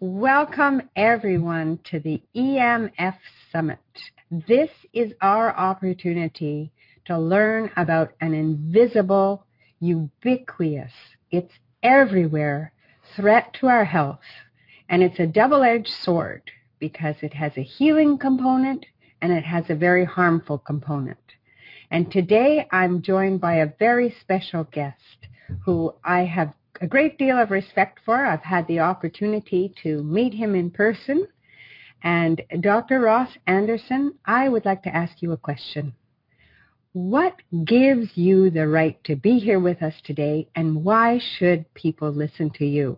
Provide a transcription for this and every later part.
Welcome everyone to the EMF Summit. This is our opportunity to learn about an invisible, ubiquitous, it's everywhere threat to our health. And it's a double-edged sword because it has a healing component and it has a very harmful component. And today I'm joined by a very special guest who I have a great deal of respect for. I've had the opportunity to meet him in person. And Dr. Ross Anderson, I would like to ask you a question. What gives you the right to be here with us today, and why should people listen to you?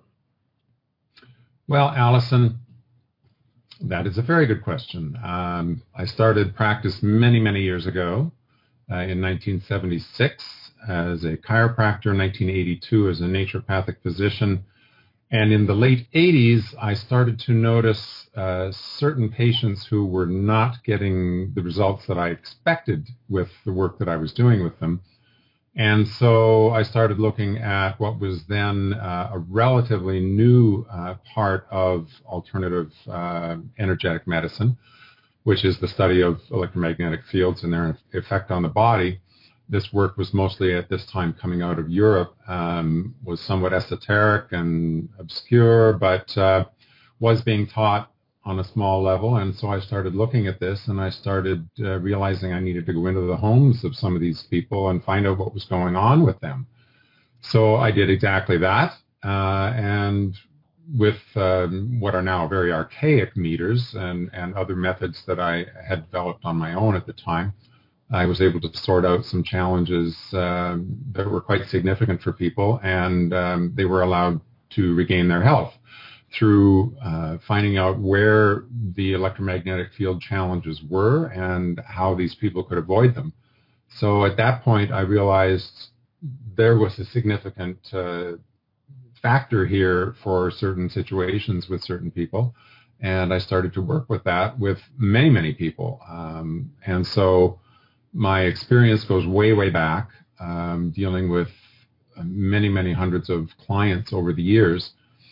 Well, Allison, that is a very good question. I started practice many, many years ago in 1976 as a chiropractor, in 1982 as a naturopathic physician. And in the late 80s, I started to notice certain patients who were not getting the results that I expected with the work that I was doing with them. And so I started looking at what was then a relatively new part of alternative energetic medicine, which is the study of electromagnetic fields and their effect on the body. This work was mostly at this time coming out of Europe, was somewhat esoteric and obscure, but was being taught on a small level. And so I started looking at this, and I started realizing I needed to go into the homes of some of these people and find out what was going on with them. So I did exactly that. And with what are now very archaic meters and other methods that I had developed on my own at the time, I was able to sort out some challenges that were quite significant for people, and they were allowed to regain their health through finding out where the electromagnetic field challenges were and how these people could avoid them. So at that point, I realized there was a significant factor here for certain situations with certain people, and I started to work with that with many, many people. And so my experience goes way, way back, dealing with many, many hundreds of clients over the years.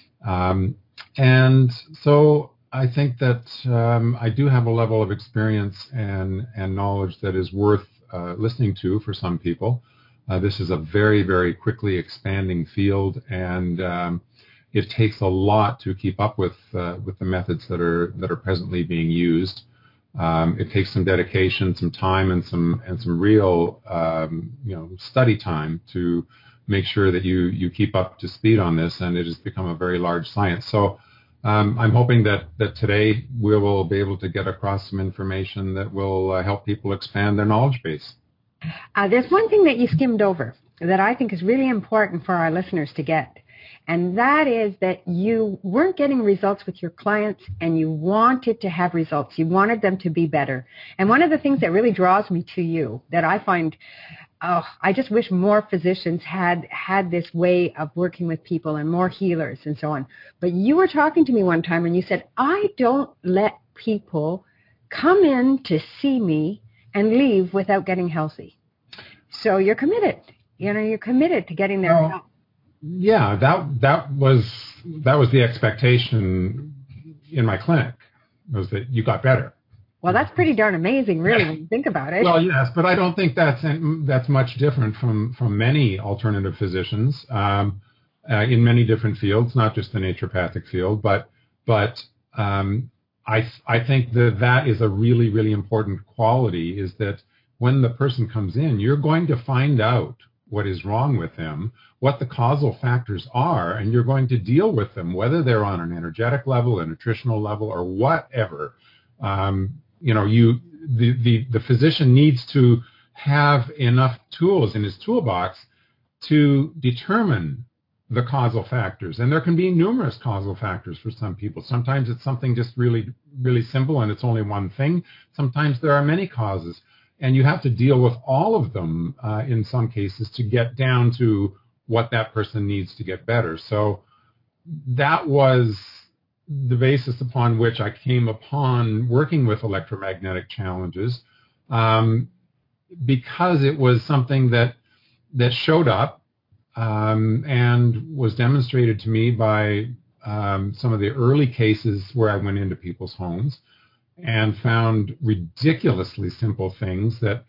And so I think that I do have a level of experience and knowledge that is worth listening to for some people. This is a very, very quickly expanding field, and it takes a lot to keep up with the methods that are presently being used. It takes some dedication, some time, and some real study time to make sure that you keep up to speed on this, and it has become a very large science. So I'm hoping that today we will be able to get across some information that will help people expand their knowledge base. There's one thing that you skimmed over that I think is really important for our listeners to get. And that is that you weren't getting results with your clients, and you wanted to have results. You wanted them to be better. And one of the things that really draws me to you, that I find, I just wish more physicians had this way of working with people and more healers and so on. But you were talking to me one time and you said, I don't let people come in to see me and leave without getting healthy. So you're committed. You're committed to getting their health. Yeah, that was the expectation in my clinic, was that you got better. Well, that's pretty darn amazing, really, when you think about it. Well, yes, but I don't think that's much different from many alternative physicians in many different fields, not just the naturopathic field. But I think that is a really, really important quality, is that when the person comes in, you're going to find out what is wrong with them, what the causal factors are, and you're going to deal with them, whether they're on an energetic level, a nutritional level, or whatever. The physician needs to have enough tools in his toolbox to determine the causal factors. And there can be numerous causal factors for some people. Sometimes it's something just really, really simple and it's only one thing. Sometimes there are many causes. And you have to deal with all of them in some cases to get down to what that person needs to get better. So that was the basis upon which I came upon working with electromagnetic challenges, because it was something that showed up and was demonstrated to me by some of the early cases where I went into people's homes and found ridiculously simple things that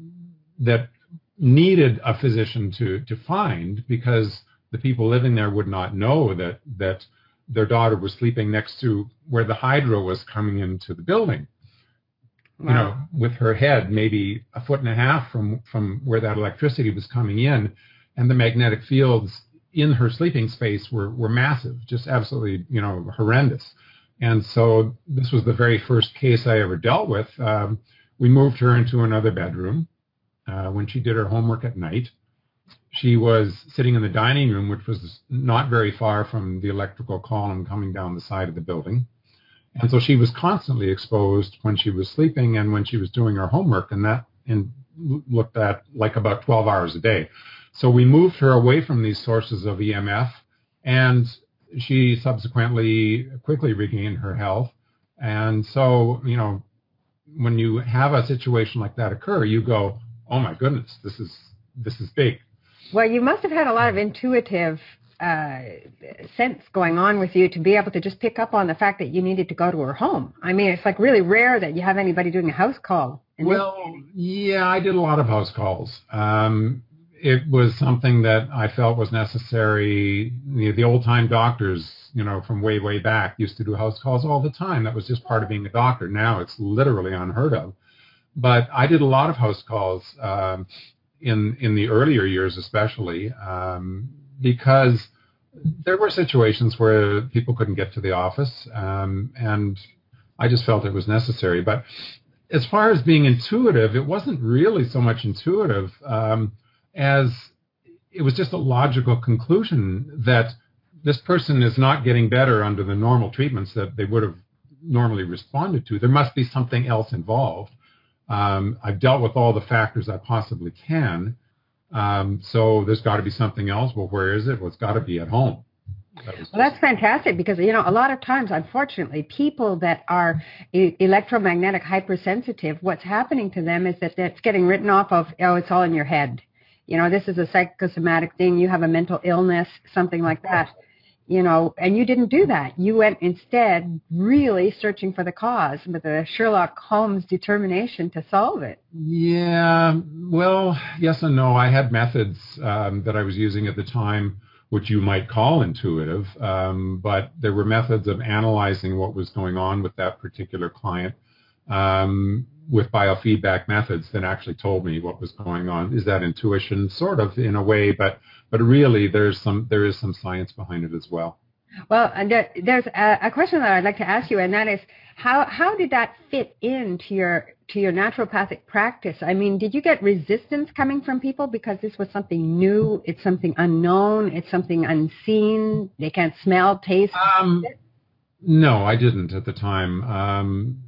needed a physician to find, because the people living there would not know that their daughter was sleeping next to where the hydro was coming into the building. Wow. You know, with her head maybe 1.5 feet from where that electricity was coming in, and the magnetic fields in her sleeping space were massive, just absolutely, you know, horrendous. And so this was the very first case I ever dealt with. We moved her into another bedroom when she did her homework at night. She was sitting in the dining room, which was not very far from the electrical column coming down the side of the building. And so she was constantly exposed when she was sleeping and when she was doing her homework, and that looked at like about 12 hours a day. So we moved her away from these sources of EMF, and she subsequently quickly regained her health. And so, you know, when you have a situation like that occur, you go, oh my goodness, this is big. Well, you must have had a lot of intuitive sense going on with you to be able to just pick up on the fact that you needed to go to her home. I mean, it's like really rare that you have anybody doing a house call. Well, yeah, I did a lot of house calls. It was something that I felt was necessary. The old-time doctors, you know, from way, way back used to do house calls all the time. That was just part of being a doctor. Now it's literally unheard of. But I did a lot of house calls in the earlier years, especially, because there were situations where people couldn't get to the office, and I just felt it was necessary. But as far as being intuitive, it wasn't really so much intuitive as it was just a logical conclusion that this person is not getting better under the normal treatments that they would have normally responded to. There must be something else involved. I've dealt with all the factors I possibly can. So there's got to be something else. Well, where is it? Well, it's got to be at home. Well, that's fantastic, because, you know, a lot of times, unfortunately, people that are electromagnetic hypersensitive, what's happening to them is that it's getting written off of, oh, it's all in your head. You know, this is a psychosomatic thing. You have a mental illness, something like that. You know, and you didn't do that. You went instead really searching for the cause with a Sherlock Holmes determination to solve it. Yeah, well, yes and no. I had methods that I was using at the time, which you might call intuitive, but there were methods of analyzing what was going on with that particular client with biofeedback methods that actually told me what was going on. Is that intuition? Sort of, in a way, but really there is some science behind it as well. Well, and there's a question that I'd like to ask you, and that is, how did that fit into your naturopathic practice? I mean, did you get resistance coming from people because this was something new, it's something unknown, it's something unseen, they can't smell, taste? No, I didn't at the time.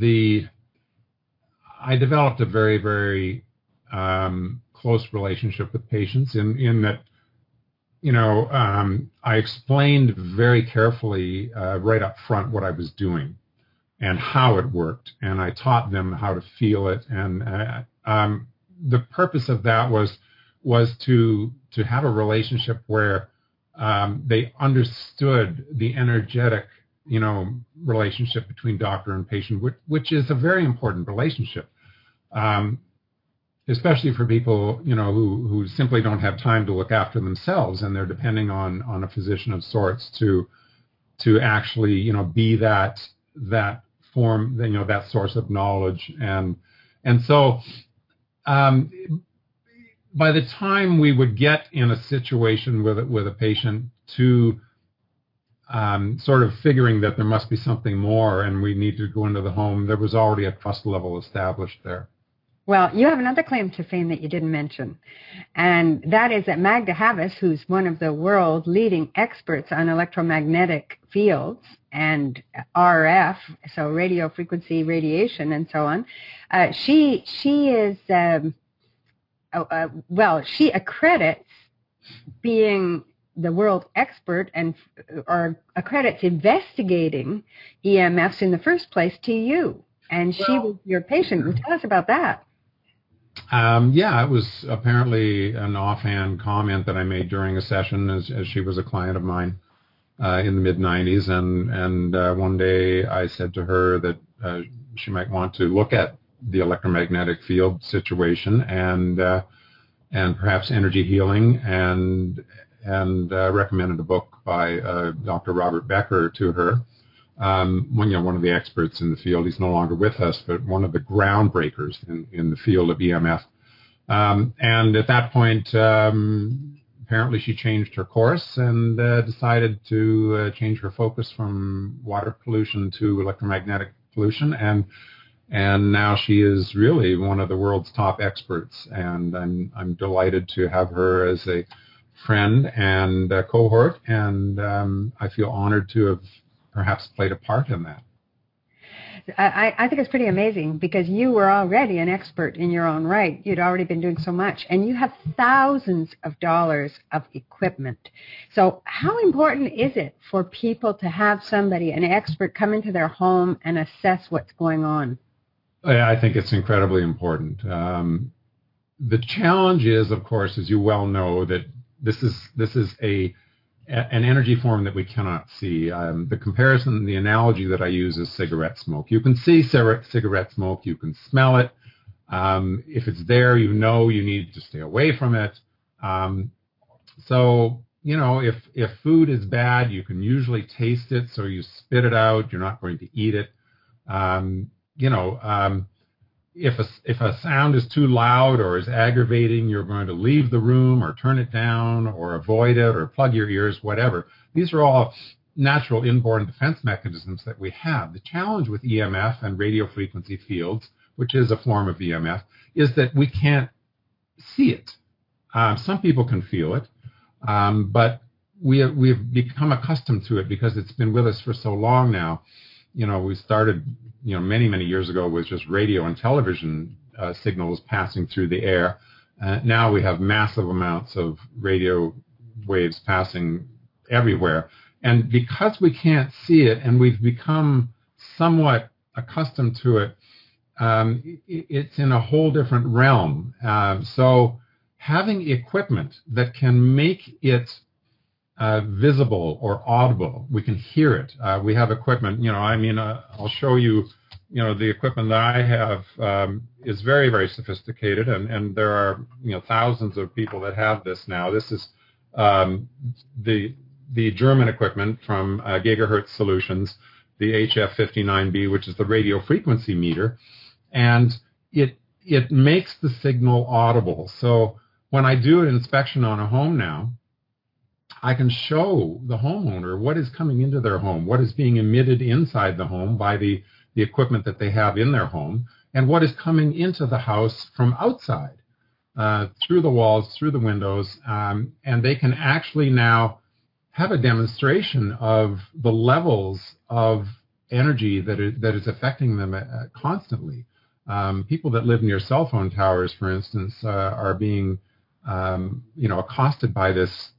I developed a very, very close relationship with patients in that, you know, I explained very carefully right up front what I was doing and how it worked, and I taught them how to feel it. And the purpose of that was to have a relationship where they understood the energetic, you know, relationship between doctor and patient, which is a very important relationship, especially for people, you know, who simply don't have time to look after themselves, and they're depending on a physician of sorts to actually, you know, be that form, you know, that source of knowledge. And so by the time we would get in a situation with a patient to sort of figuring that there must be something more and we need to go into the home, there was already a trust level established there. Well, you have another claim to fame that you didn't mention, and that is that Magda Havas, who's one of the world leading experts on electromagnetic fields and RF, so radio frequency radiation and so on, she is, she accredits being the world expert or accredits investigating EMFs in the first place to you. And she was your patient. Tell us about that. Yeah, it was apparently an offhand comment that I made during a session as she was a client of mine. in the mid-90s, and one day I said to her that she might want to look at the electromagnetic field situation and perhaps energy healing, and recommended a book by Dr. Robert Becker to her. One of the experts in the field. He's no longer with us, but one of the groundbreakers in the field of EMF. And at that point, apparently she changed her course and decided to change her focus from water pollution to electromagnetic pollution. And now she is really one of the world's top experts. And I'm delighted to have her as a friend and a cohort. And I feel honored to have perhaps played a part in that. I think it's pretty amazing because you were already an expert in your own right. You'd already been doing so much, and you have thousands of dollars of equipment. So how important is it for people to have somebody, an expert, come into their home and assess what's going on? I think it's incredibly important. The challenge is, of course, as you well know, that this is an energy form that we cannot see. The comparison, the analogy that I use is cigarette smoke. You can see cigarette smoke, you can smell it. If it's there, you know you need to stay away from it. So, if food is bad, you can usually taste it, so you spit it out. You're not going to eat it. If a sound is too loud or is aggravating, you're going to leave the room or turn it down or avoid it or plug your ears, whatever. These are all natural inborn defense mechanisms that we have. The challenge with EMF and radio frequency fields, which is a form of EMF, is that we can't see it. Some people can feel it, but we've become accustomed to it because it's been with us for so long now. We started many, many years ago with just radio and television signals passing through the air. Now we have massive amounts of radio waves passing everywhere. And because we can't see it and we've become somewhat accustomed to it, it's in a whole different realm. So having equipment that can make it visible or audible, we can hear it. We have equipment, I'll show you, the equipment that I have is very, very sophisticated, and there are, thousands of people that have this now. This is the German equipment from Gigahertz Solutions, the HF59B, which is the radio frequency meter, and it makes the signal audible. So when I do an inspection on a home now, I can show the homeowner what is coming into their home, what is being emitted inside the home by the equipment that they have in their home, and what is coming into the house from outside, through the walls, through the windows, and they can actually now have a demonstration of the levels of energy that is affecting them constantly. People that live near cell phone towers, for instance, are being accosted by this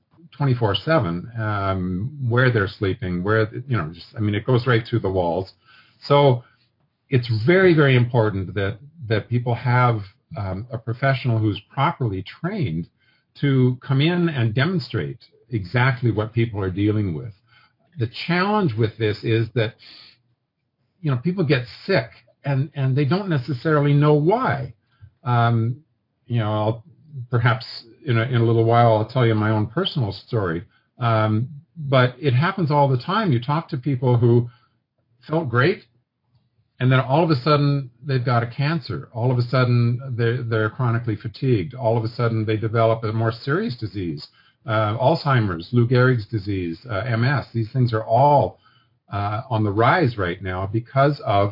24/7, where they're sleeping, it goes right through the walls. So it's very, very important that people have a professional who's properly trained to come in and demonstrate exactly what people are dealing with. The challenge with this is that, people get sick and they don't necessarily know why. I'll perhaps in a little while, I'll tell you my own personal story. But it happens all the time. You talk to people who felt great, and then all of a sudden they've got a cancer. All of a sudden they're chronically fatigued. All of a sudden they develop a more serious disease, Alzheimer's, Lou Gehrig's disease, MS. These things are all on the rise right now because of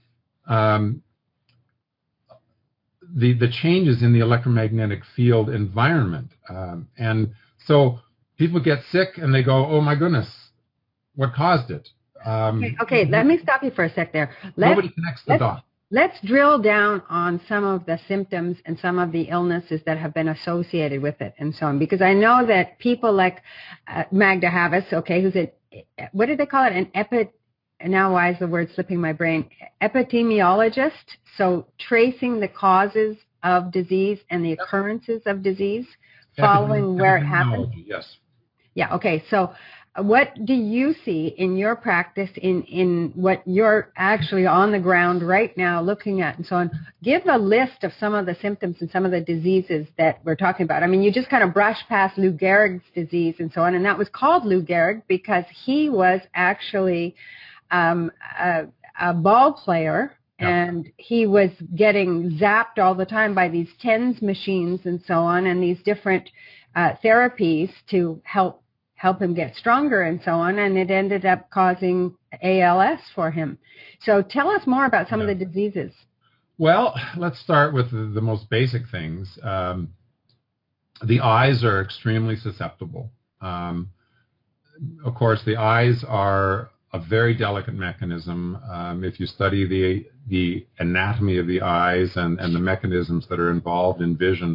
the changes in the electromagnetic field environment. And so people get sick and they go, oh my goodness, what caused it? Okay, let me stop you for a sec there. Nobody connects the dots. Let's drill down on some of the symptoms and some of the illnesses that have been associated with it and so on, because I know that people like Magda Havas, who's what do they call it? Now why is the word slipping my brain? Epidemiologist. So tracing the causes of disease and the occurrences of disease, following where it happened. Yes. Yeah. Okay. So What do you see in your practice, in what you're actually on the ground right now looking at and so on? Give a list of some of the symptoms and some of the diseases that we're talking about. I mean, you just kind of brushed past Lou Gehrig's disease and so on, and that was called Lou Gehrig because he was actually a ball player, and he was getting zapped all the time by these TENS machines and so on, and these different therapies to help him get stronger and so on, and it ended up causing ALS for him. So tell us more about some of the diseases. Well, let's start with the most basic things. The eyes are extremely susceptible. Of course, the eyes are a very delicate mechanism. If you study the anatomy of the eyes and the mechanisms that are involved in vision,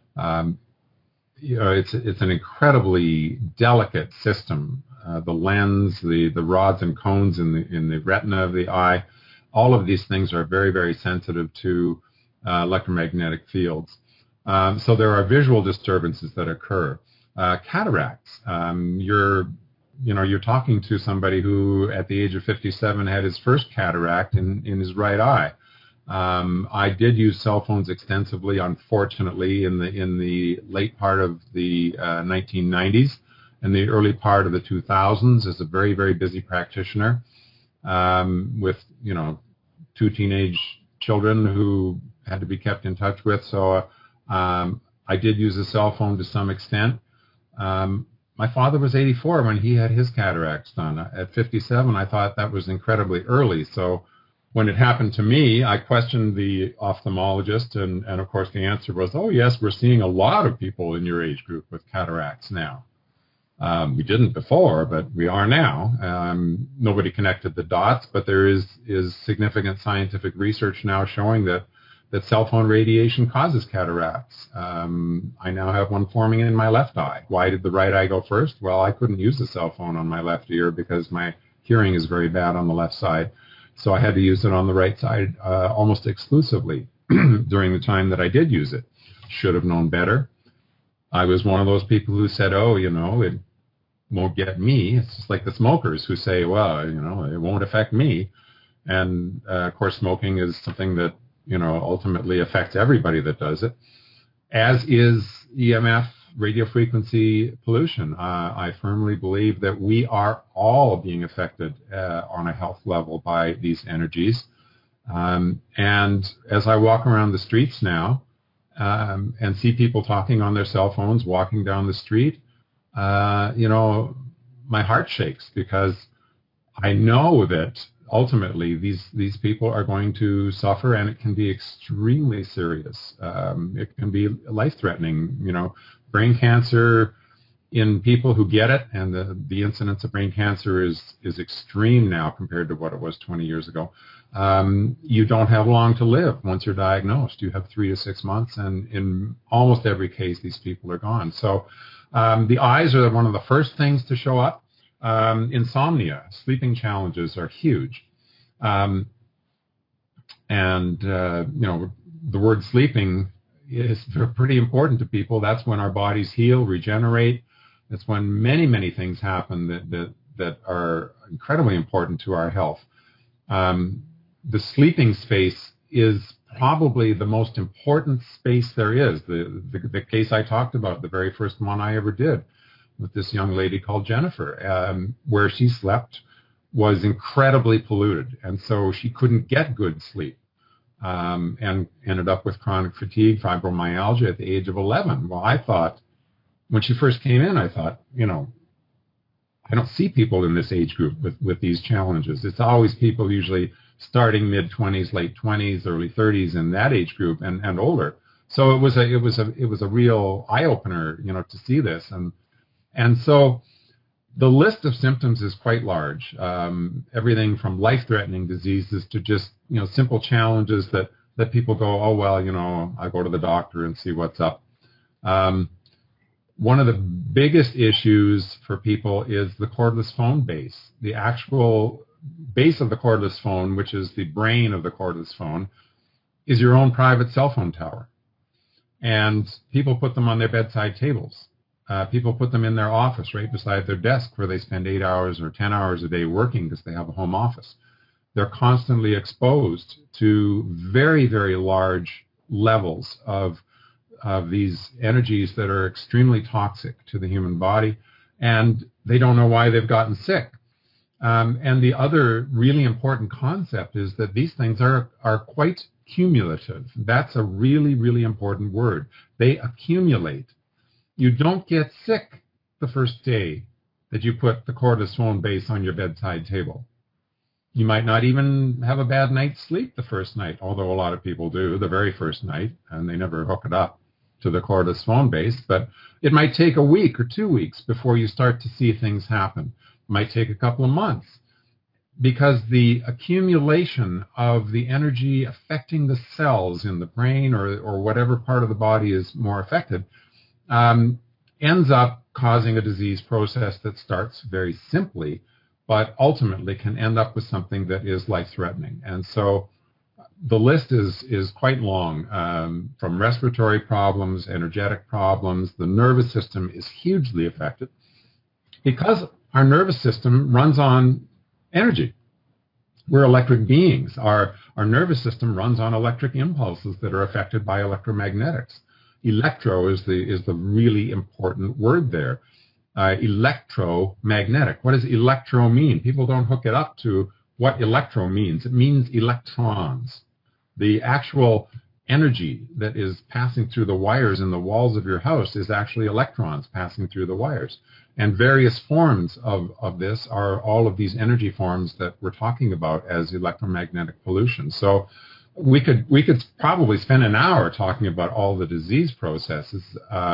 it's an incredibly delicate system. The lens, the rods and cones in the retina of the eye, all of these things are very, very sensitive to electromagnetic fields. So there are visual disturbances that occur. Cataracts. You're talking to somebody who, at the age of 57, had his first cataract in his right eye. I did use cell phones extensively, unfortunately, in the late part of the 1990s and the early part of the 2000s as a very, very busy practitioner with, 2 teenage children who had to be kept in touch with. So I did use a cell phone to some extent. My father was 84 when he had his cataracts done. At 57, I thought that was incredibly early. So when it happened to me, I questioned the ophthalmologist, and of course the answer was, oh, yes, we're seeing a lot of people in your age group with cataracts now. We didn't before, but we are now. Nobody connected the dots, but there is significant scientific research now showing that cell phone radiation causes cataracts. I now have one forming in my left eye. Why did the right eye go first? Well, I couldn't use the cell phone on my left ear because my hearing is very bad on the left side. So I had to use it on the right side almost exclusively during the time that I did use it. Should have known better. I was one of those people who said, oh, it won't get me. It's just like the smokers who say, well, it won't affect me. And of course, smoking is something that, ultimately affects everybody that does it, as is EMF, radio frequency pollution. I firmly believe that we are all being affected on a health level by these energies. And as I walk around the streets now and see people talking on their cell phones, walking down the street, my heart shakes because I know that ultimately these people are going to suffer, and it can be extremely serious. It can be life-threatening. Brain cancer in people who get it, and the incidence of brain cancer is extreme now compared to what it was 20 years ago. You don't have long to live once you're diagnosed. You have 3 to 6 months, and in almost every case, these people are gone. So the eyes are one of the first things to show up. Insomnia, sleeping challenges are huge. The word sleeping is pretty important to people. That's when our bodies heal, regenerate. That's when many, many things happen that are incredibly important to our health. The sleeping space is probably the most important space there is. The case I talked about, the very first one I ever did with this young lady called Jennifer, where she slept was incredibly polluted. And so she couldn't get good sleep and ended up with chronic fatigue, fibromyalgia at the age of 11. Well, I thought, when she first came in, I thought, I don't see people in this age group with these challenges. It's always people usually starting mid-20s, late 20s, early 30s in that age group and older. So it was a real eye-opener, to see this. And so the list of symptoms is quite large. Everything from life-threatening diseases to just, simple challenges that people go, oh, well, I go to the doctor and see what's up. One of the biggest issues for people is the cordless phone base. The actual base of the cordless phone, which is the brain of the cordless phone, is your own private cell phone tower. And people put them on their bedside tables. People put them in their office right beside their desk where they spend 8 hours or 10 hours a day working because they have a home office. They're constantly exposed to very, very large levels of these energies that are extremely toxic to the human body, and they don't know why they've gotten sick. And the other really important concept is that these things are quite cumulative. That's a really, really important word. They accumulate. You don't get sick the first day that you put the cortisone base on your bedside table. You might not even have a bad night's sleep the first night, although a lot of people do the very first night, and they never hook it up to the cortisone base. But it might take a week or 2 weeks before you start to see things happen. It might take a couple of months, because the accumulation of the energy affecting the cells in the brain or whatever part of the body is more affected ends up causing a disease process that starts very simply, but ultimately can end up with something that is life-threatening. And so the list is quite long, from respiratory problems, energetic problems. The nervous system is hugely affected because our nervous system runs on energy. We're electric beings. Our nervous system runs on electric impulses that are affected by electromagnetics. Electro is the really important word there. Electromagnetic. What does electro mean? People don't hook it up to what electro means. It means electrons. The actual energy that is passing through the wires in the walls of your house is actually electrons passing through the wires. And various forms of this are all of these energy forms that we're talking about as electromagnetic pollution. So we could probably spend an hour talking about all the disease processes,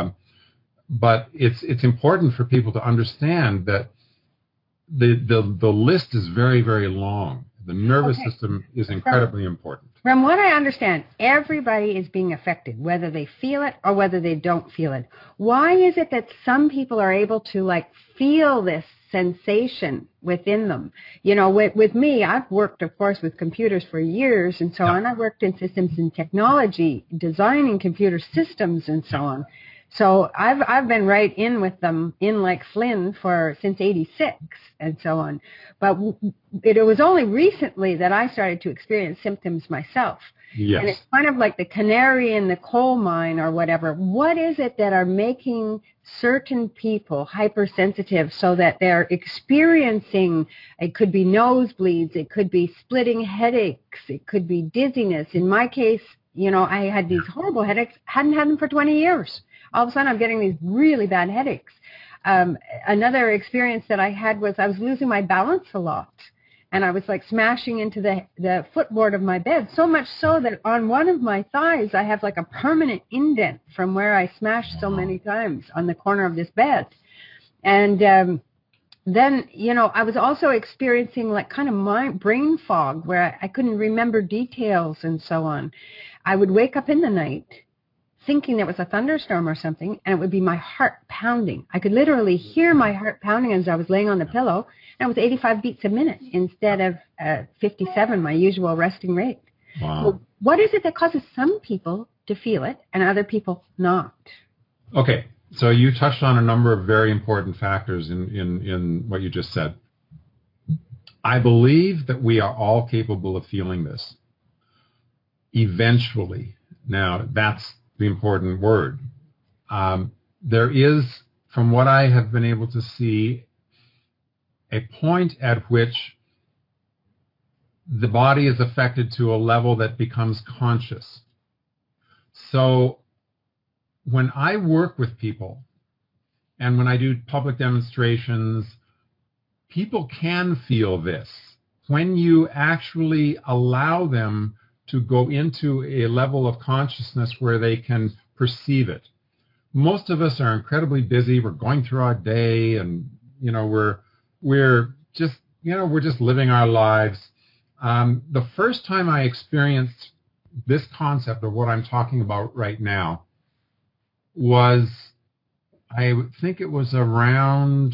but it's important for people to understand that the list is very, very long. The nervous system is incredibly important. From what I understand, everybody is being affected, whether they feel it or whether they don't feel it. Why is it that some people are able to feel this sensation within them? You know, with me, I've worked, of course, with computers for years and so on. I worked in systems and technology, designing computer systems and so on. So I've been right in with them in Flynn since '86 and so on. But it was only recently that I started to experience symptoms myself. Yes. And it's kind of like the canary in the coal mine or whatever. What is it that are making certain people hypersensitive so that they're experiencing, it could be nosebleeds, it could be splitting headaches, it could be dizziness. In my case, you know, I had these horrible headaches, hadn't had them for 20 years. All of a sudden, I'm getting these really bad headaches. Another experience that I had was I was losing my balance a lot. And I was smashing into the footboard of my bed, so much so that on one of my thighs, I have a permanent indent from where I smashed so many times on the corner of this bed. And then, you know, I was also experiencing kind of brain fog where I couldn't remember details and so on. I would wake up in the night thinking there was a thunderstorm or something, and it would be my heart pounding. I could literally hear my heart pounding as I was laying on the pillow, and it was 85 beats a minute instead of 57, my usual resting rate. Wow. So what is it that causes some people to feel it and other people not? Okay, so you touched on a number of very important factors in what you just said. I believe that we are all capable of feeling this eventually. Now, that's the important word. There is, from what I have been able to see, a point at which the body is affected to a level that becomes conscious. So when I work with people and when I do public demonstrations, people can feel this. When you actually allow them to go into a level of consciousness where they can perceive it. Most of us are incredibly busy. We're going through our day, and you know we're just living our lives. The first time I experienced this concept of what I'm talking about right now was, I think it was around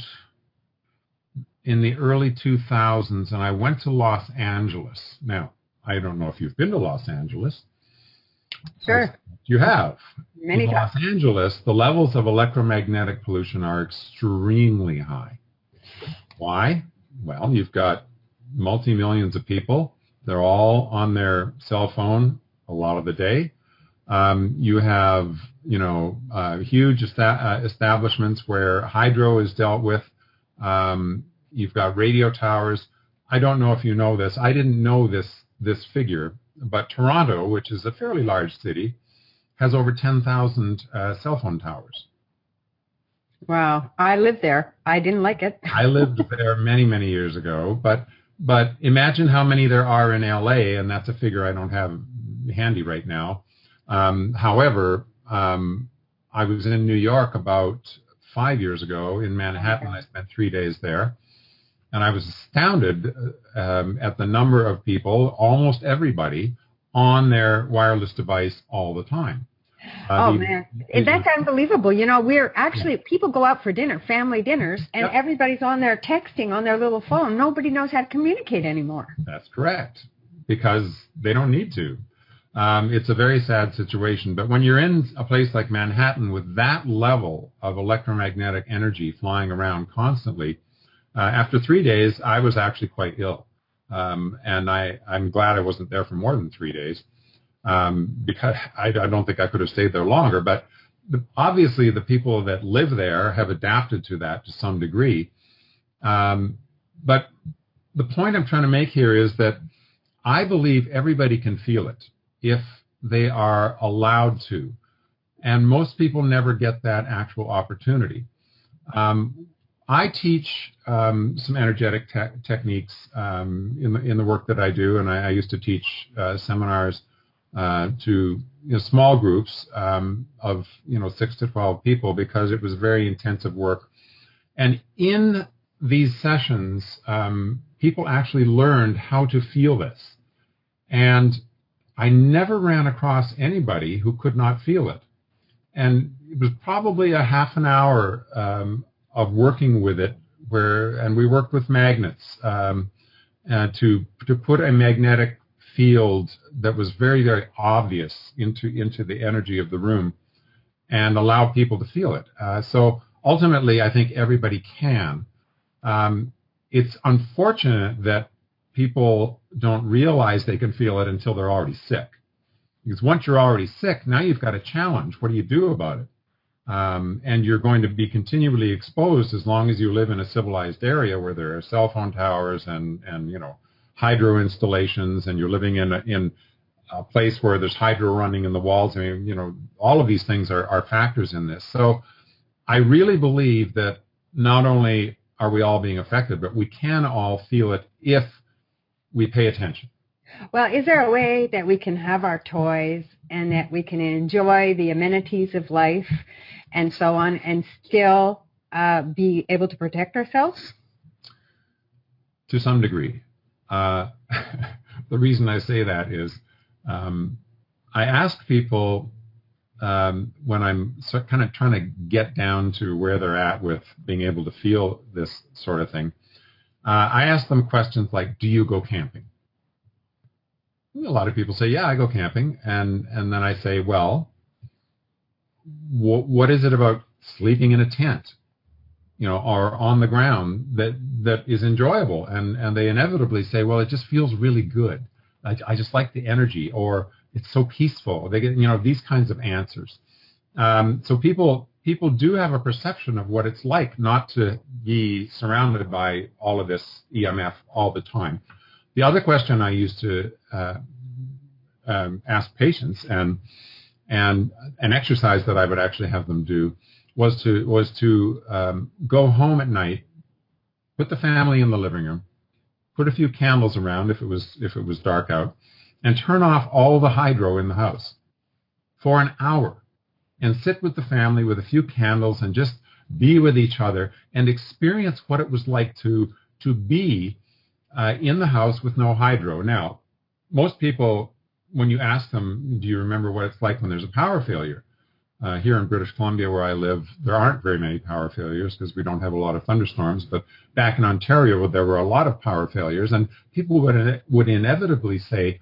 in the early 2000s, and I went to Los Angeles. Now, I don't know if you've been to Los Angeles, Sure. You have. Many In times. Los Angeles, the levels of electromagnetic pollution are extremely high. Why? Well, you've got multi-millions of people. They're all on their cell phone a lot of the day. You have, huge establishments where hydro is dealt with. You've got radio towers. I don't know if you know this. I didn't know this figure, but Toronto, which is a fairly large city, has over 10,000 cell phone towers. Wow. I lived there. I didn't like it. I lived there many, many years ago, but imagine how many there are in LA, and that's a figure I don't have handy right now. However, I was in New York about 5 years ago in Manhattan. I spent 3 days there, and I was astounded at the number of people, almost everybody, on their wireless device all the time. Man, that's unbelievable. We're actually, people go out for dinner, family dinners, and everybody's on there texting on their little phone. Nobody knows how to communicate anymore. That's correct, because they don't need to. It's a very sad situation. But when you're in a place like Manhattan with that level of electromagnetic energy flying around constantly, after 3 days, I was actually quite ill. And I'm glad I wasn't there for more than 3 days, because I don't think I could have stayed there longer. But obviously, the people that live there have adapted to that to some degree. But the point I'm trying to make here is that I believe everybody can feel it if they are allowed to. And most people never get that actual opportunity. I teach some energetic techniques in the work that I do, and I used to teach seminars to small groups of 6 to 12 people, because it was very intensive work. And in these sessions, people actually learned how to feel this. And I never ran across anybody who could not feel it. And it was probably a half an hour of working with it, and we worked with magnets to put a magnetic field that was very, very obvious into the energy of the room and allow people to feel it. So ultimately, I think everybody can. It's unfortunate that people don't realize they can feel it until they're already sick. Because once you're already sick, now you've got a challenge. What do you do about it? And you're going to be continually exposed as long as you live in a civilized area where there are cell phone towers and hydro installations, and you're living in a place where there's hydro running in the walls. I mean, all of these things are factors in this. So I really believe that not only are we all being affected, but we can all feel it if we pay attention. Well, is there a way that we can have our toys and that we can enjoy the amenities of life and so on and still be able to protect ourselves? To some degree. The reason I say that is I ask people when I'm kind of trying to get down to where they're at with being able to feel this sort of thing, I ask them questions like, do you go camping? A lot of people say, yeah, I go camping. And then I say, well, what is it about sleeping in a tent, or on the ground that is enjoyable? And they inevitably say, well, it just feels really good. I just like the energy, or it's so peaceful. They get, these kinds of answers. So people do have a perception of what it's like not to be surrounded by all of this EMF all the time. The other question I used to ask patients, and an exercise that I would actually have them do, was to go home at night, put the family in the living room, put a few candles around if it was dark out, and turn off all the hydro in the house for an hour, and sit with the family with a few candles and just be with each other and experience what it was like to be in the house with no hydro. Now, most people, when you ask them, do you remember what it's like when there's a power failure? Here in British Columbia, where I live, there aren't very many power failures because we don't have a lot of thunderstorms. But back in Ontario, there were a lot of power failures, and people would inevitably say,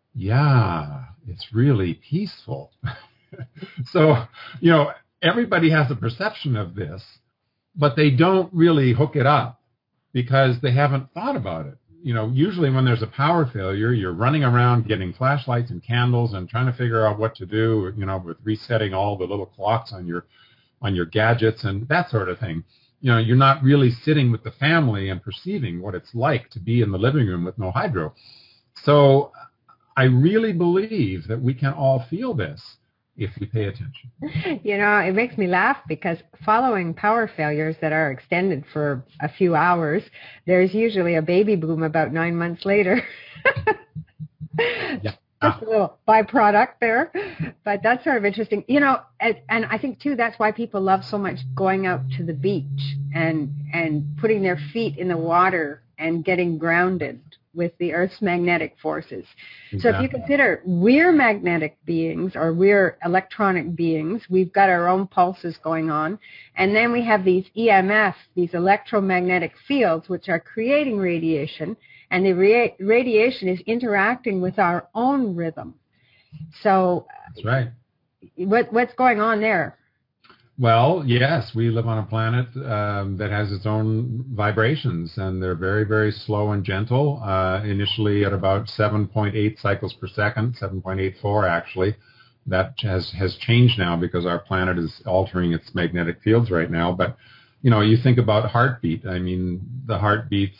yeah, it's really peaceful. So, everybody has a perception of this, but they don't really hook it up because they haven't thought about it. Usually when there's a power failure, you're running around getting flashlights and candles and trying to figure out what to do, with resetting all the little clocks on your gadgets and that sort of thing. You're not really sitting with the family and perceiving what it's like to be in the living room with no hydro. So I really believe that we can all feel this if we pay attention. It makes me laugh because following power failures that are extended for a few hours, there's usually a baby boom about 9 months later. Yeah. Just a little byproduct there, but that's sort of interesting. And I think too that's why people love so much going out to the beach and putting their feet in the water and getting grounded with the Earth's magnetic forces. Exactly. So if you consider we're magnetic beings or we're electronic beings, we've got our own pulses going on, and then we have these EMF, these electromagnetic fields, which are creating radiation, and the radiation is interacting with our own rhythm. So that's right. What's going on there? Well, yes, we live on a planet that has its own vibrations, and they're very, very slow and gentle, initially at about 7.8 cycles per second, 7.84 actually. That has changed now because our planet is altering its magnetic fields right now. But, you think about heartbeat. I mean, the heart beats,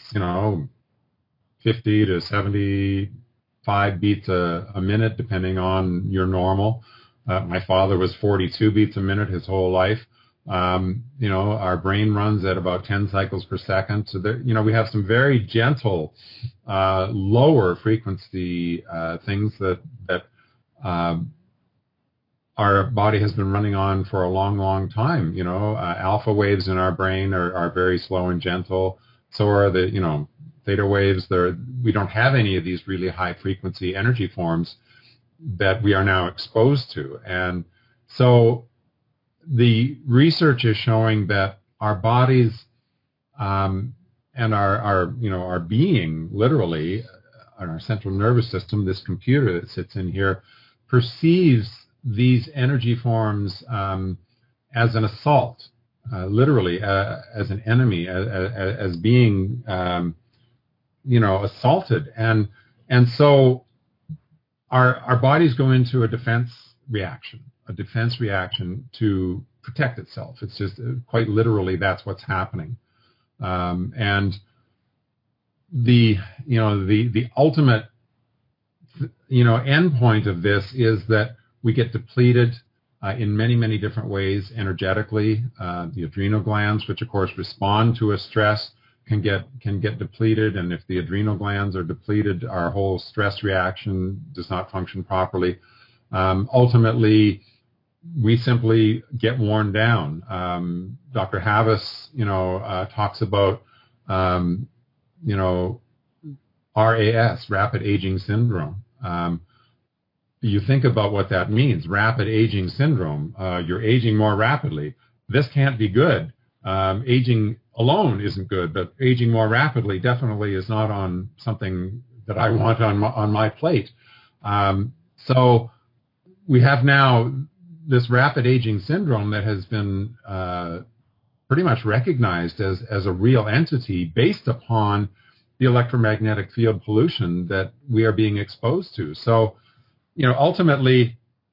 50 to 75 beats a minute, depending on your normal. My father was 42 beats a minute his whole life. Our brain runs at about 10 cycles per second. So there, we have some very gentle, lower frequency things that our body has been running on for a long, long time. Alpha waves in our brain are very slow and gentle. So are the, theta waves. We don't have any of these really high frequency energy forms that we are now exposed to. And so the research is showing that our bodies and our being, literally, our central nervous system, this computer that sits in here, perceives these energy forms as an assault, literally as an enemy, as being assaulted. And so our bodies go into a defense reaction to protect itself. It's just quite literally that's what's happening. And the ultimate end point of this is that we get depleted in many, many different ways energetically. The adrenal glands, which of course respond to a stress, can get depleted, and if the adrenal glands are depleted, our whole stress reaction does not function properly. Ultimately, we simply get worn down. Dr. Havas, talks about RAS, rapid aging syndrome. You think about what that means, rapid aging syndrome. You're aging more rapidly. This can't be good. Aging alone isn't good, but aging more rapidly definitely is not on something that I want on my plate. So we have now this rapid aging syndrome that has been pretty much recognized as a real entity based upon the electromagnetic field pollution that we are being exposed to. So, ultimately,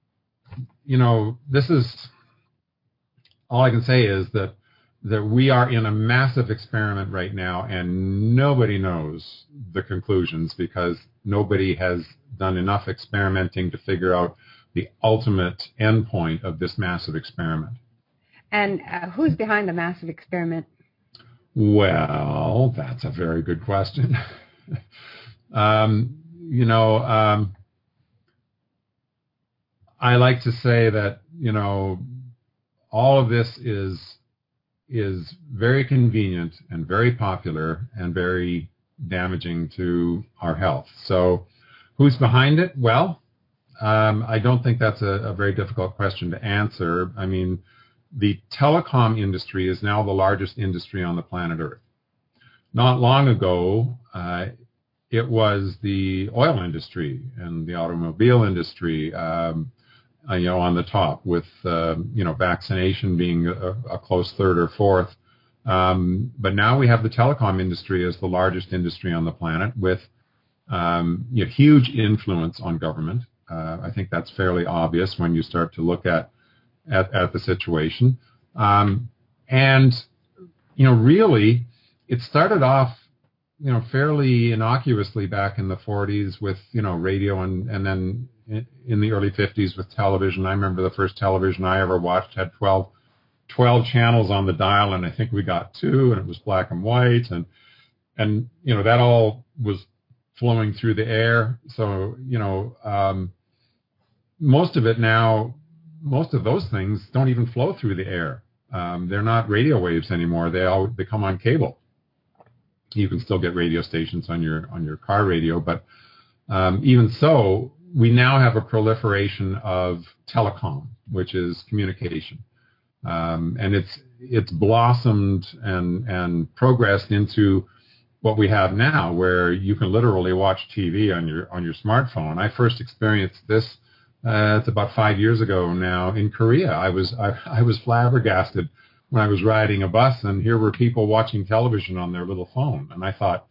this is all I can say is that we are in a massive experiment right now, and nobody knows the conclusions because nobody has done enough experimenting to figure out the ultimate endpoint of this massive experiment. And who's behind the massive experiment? Well, that's a very good question. I like to say that, all of this is very convenient and very popular and very damaging to our health. So who's behind it? Well, I don't think that's a very difficult question to answer. I mean, the telecom industry is now the largest industry on the planet Earth. Not long ago, it was the oil industry and the automobile industry, on the top, with vaccination being a close third or fourth. But now we have the telecom industry as the largest industry on the planet, with huge influence on government. I think that's fairly obvious when you start to look at the situation. Really, it started off, fairly innocuously back in the 40s with, radio, and then in the early 50s with television. I remember the first television I ever watched had 12 channels on the dial, and I think we got 2, and it was black and white, and that all was flowing through the air. So, most of it now, most of those things don't even flow through the air. They're not radio waves anymore. They come on cable. You can still get radio stations on your car radio, but even so, we now have a proliferation of telecom, which is communication, and it's blossomed and progressed into what we have now, where you can literally watch TV on your smartphone. I first experienced this. It's about 5 years ago now in Korea. I was flabbergasted when I was riding a bus, and here were people watching television on their little phone, and I thought,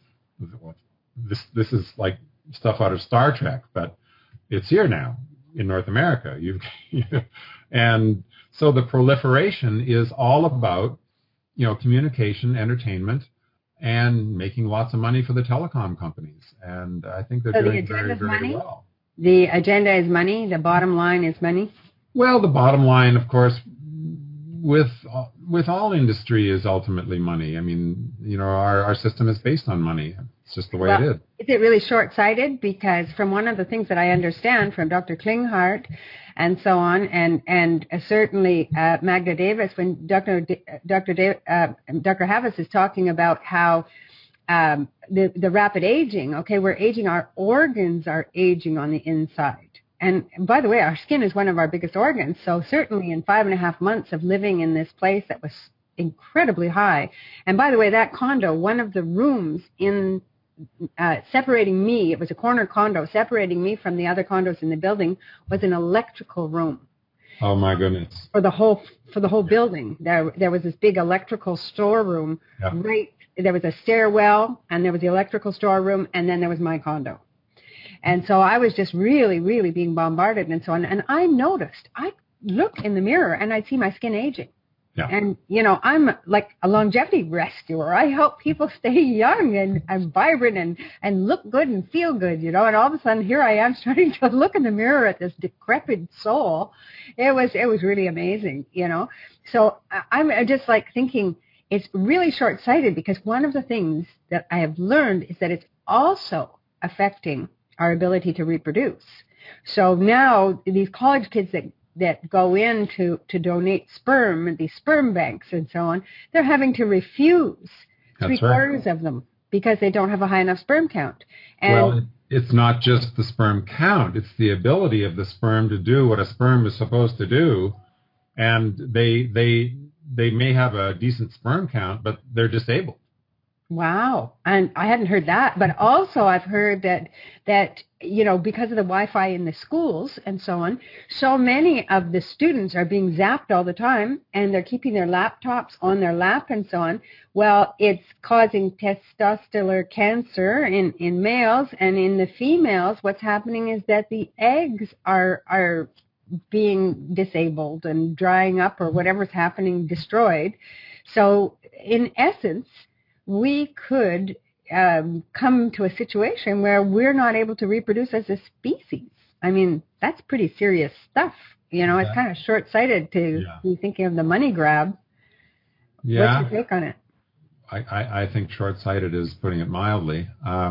this is like stuff out of Star Trek, but it's here now in North America. And so the proliferation is all about communication, entertainment, and making lots of money for the telecom companies, and I think they're doing very, very well. The agenda is money. The bottom line is money. Well, the bottom line, of course, with all industry, is ultimately money. I mean, our system is based on money. It's just the way it is. Is it really short-sighted? Because from one of the things that I understand from Dr. Klinghardt and so on, and certainly Magda Davis, when Dr. Havas is talking about how the rapid aging, we're aging, our organs are aging on the inside. And by the way, our skin is one of our biggest organs. So certainly in 5.5 months of living in this place that was incredibly high. And by the way, that condo, one of the rooms in separating me, it was a corner condo, separating me from the other condos in the building, was an electrical room. Oh my goodness. For the whole building. There was this big electrical storeroom. Right. There was a stairwell, and there was the electrical storeroom, and then there was my condo. And so I was just really, really being bombarded and so on. And I noticed, I look in the mirror and I see my skin aging. Yeah. And, I'm like a longevity rescuer. I help people stay young and vibrant and look good and feel good, And all of a sudden, here I am starting to look in the mirror at this decrepit soul. It was really amazing, So I'm just like thinking it's really short-sighted, because one of the things that I have learned is that it's also affecting our ability to reproduce. So now these college kids that go in to donate sperm, these sperm banks and so on, they're having to refuse three-quarters of them because they don't have a high enough sperm count. And it's not just the sperm count, it's the ability of the sperm to do what a sperm is supposed to do. And they may have a decent sperm count, but they're disabled. Wow. And I hadn't heard that, but also I've heard that because of the Wi-Fi in the schools and so on, so many of the students are being zapped all the time, and they're keeping their laptops on their lap and so on. Well, it's causing testicular cancer in males, and in the females, what's happening is that the eggs are being disabled and drying up, or whatever's happening, destroyed. So in essence, we could come to a situation where we're not able to reproduce as a species. I mean, that's pretty serious stuff. It's kind of short-sighted to be thinking of the money grab. Yeah. What's your take on it? I think short-sighted is putting it mildly.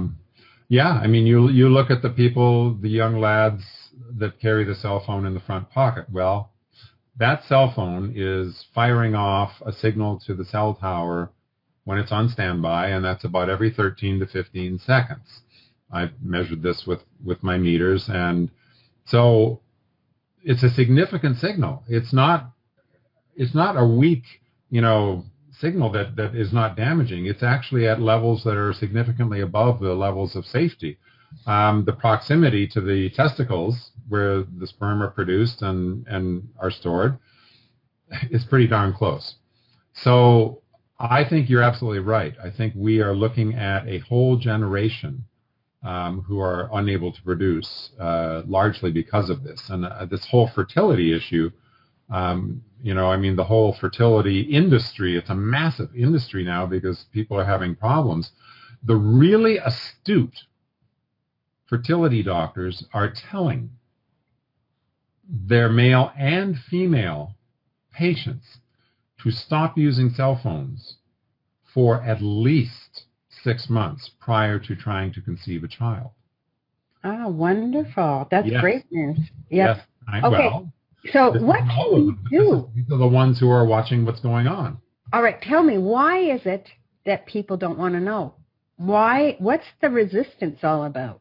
I mean, you look at the people, the young lads that carry the cell phone in the front pocket. Well, that cell phone is firing off a signal to the cell tower when it's on standby, and that's about every 13 to 15 seconds. I've measured this with my meters, and so it's a significant signal. It's not a weak, signal that is not damaging. It's actually at levels that are significantly above the levels of safety. The proximity to the testicles, where the sperm are produced and are stored, is pretty darn close. So I think you're absolutely right. I think we are looking at a whole generation who are unable to produce, largely because of this. And this whole fertility issue, the whole fertility industry, it's a massive industry now because people are having problems. The really astute fertility doctors are telling their male and female patients to stop using cell phones for at least 6 months prior to trying to conceive a child. Oh, wonderful. That's great news. Yep. Yes. Okay. Well, so what can we do? These are the ones who are watching what's going on. All right. Tell me, why is it that people don't want to know? Why? What's the resistance all about?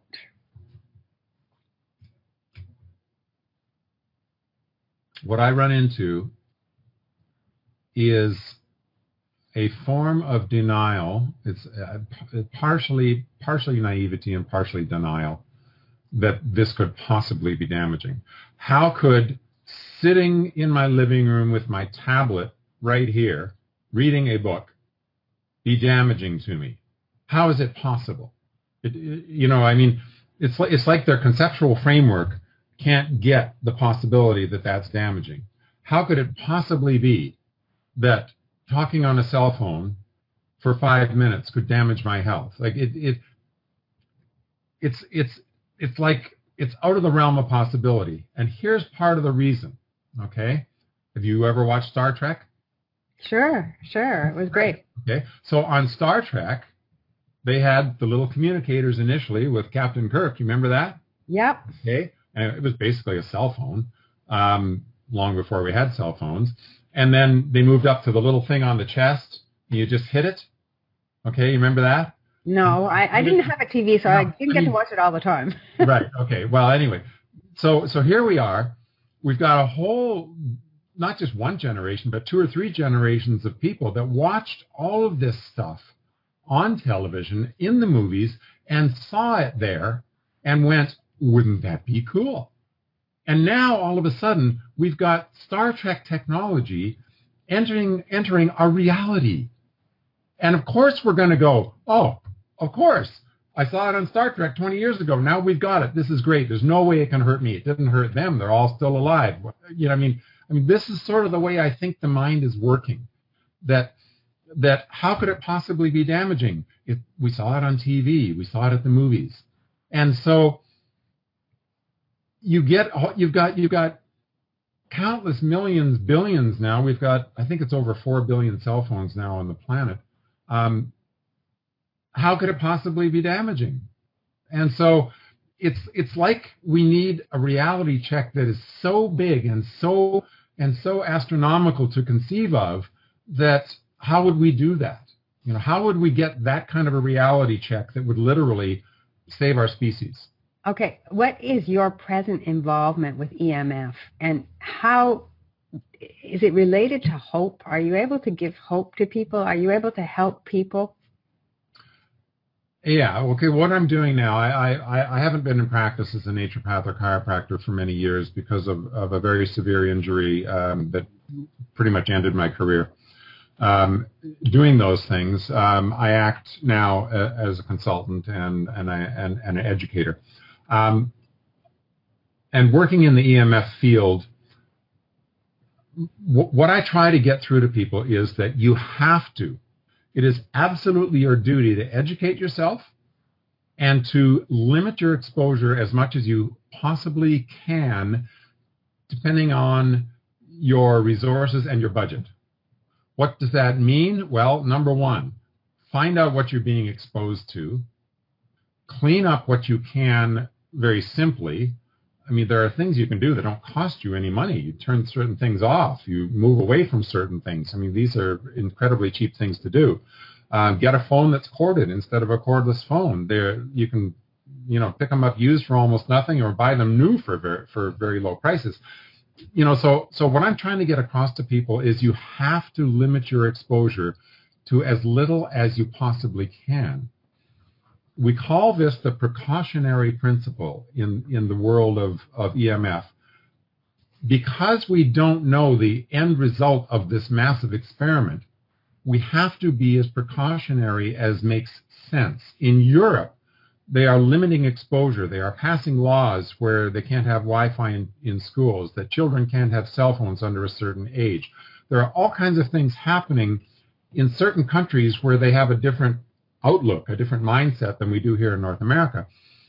What I run into is a form of denial. It's partially naivety and partially denial that this could possibly be damaging. How could sitting in my living room with my tablet right here, reading a book, be damaging to me? How is it possible? It's like their conceptual framework can't get the possibility that that's damaging. How could it possibly be that talking on a cell phone for 5 minutes could damage my health? Like it's like it's out of the realm of possibility. And here's part of the reason. Okay, have you ever watched Star Trek? Sure, it was great. Okay, so on Star Trek, they had the little communicators initially with Captain Kirk. You remember that? Yep. Okay, and it was basically a cell phone, long before we had cell phones. And then they moved up to the little thing on the chest, and you just hit it. Okay, you remember that? No, I didn't have a TV, so I didn't get to watch it all the time. Right, okay. Well, anyway, so here we are. We've got a whole, not just one generation, but 2 or 3 generations of people that watched all of this stuff on television, in the movies, and saw it there and went, wouldn't that be cool? And now, all of a sudden, we've got Star Trek technology entering our reality. And of course, we're going to go, oh, of course. I saw it on Star Trek 20 years ago. Now we've got it. This is great. There's no way it can hurt me. It didn't hurt them. They're all still alive. I mean, this is sort of the way I think the mind is working. That how could it possibly be damaging? We saw it on TV. We saw it at the movies. And so you've got countless millions, billions now. We've got, I think it's over 4 billion cell phones now on the planet. How could it possibly be damaging? And so it's like we need a reality check that is so big and so astronomical to conceive of, that how would we do that? How would we get that kind of a reality check that would literally save our species? Okay, what is your present involvement with EMF, and how is it related to hope? Are you able to give hope to people? Are you able to help people? Yeah, okay, what I'm doing now, I haven't been in practice as a naturopath or chiropractor for many years because of a very severe injury that pretty much ended my career. Doing those things, I act now as a consultant and an educator. And working in the EMF field, what I try to get through to people is that you have to. It is absolutely your duty to educate yourself and to limit your exposure as much as you possibly can, depending on your resources and your budget. What does that mean? Well, number one, find out what you're being exposed to. Clean up what you can very simply. I mean, there are things you can do that don't cost you any money. You turn certain things off. You move away from certain things. I mean, these are incredibly cheap things to do. Get a phone that's corded instead of a cordless phone. There, you can, pick them up used for almost nothing, or buy them new for very low prices. So what I'm trying to get across to people is you have to limit your exposure to as little as you possibly can. We call this the precautionary principle in the world of EMF. Because we don't know the end result of this massive experiment, we have to be as precautionary as makes sense. In Europe, they are limiting exposure. They are passing laws where they can't have Wi-Fi in schools, that children can't have cell phones under a certain age. There are all kinds of things happening in certain countries where they have a different outlook, a different mindset than we do here in North America,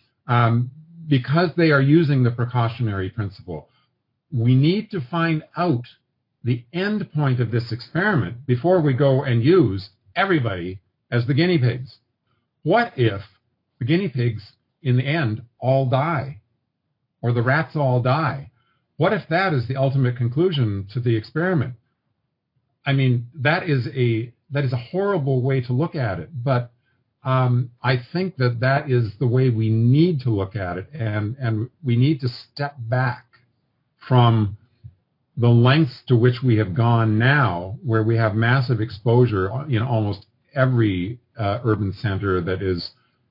because they are using the precautionary principle. We need to find out the end point of this experiment before we go and use everybody as the guinea pigs. What if the guinea pigs in the end all die, or the rats all die? What if that is the ultimate conclusion to the experiment? I mean, that is a horrible way to look at it, but I think that is the way we need to look at it, and we need to step back from the lengths to which we have gone now, where we have massive exposure in almost every urban center that is,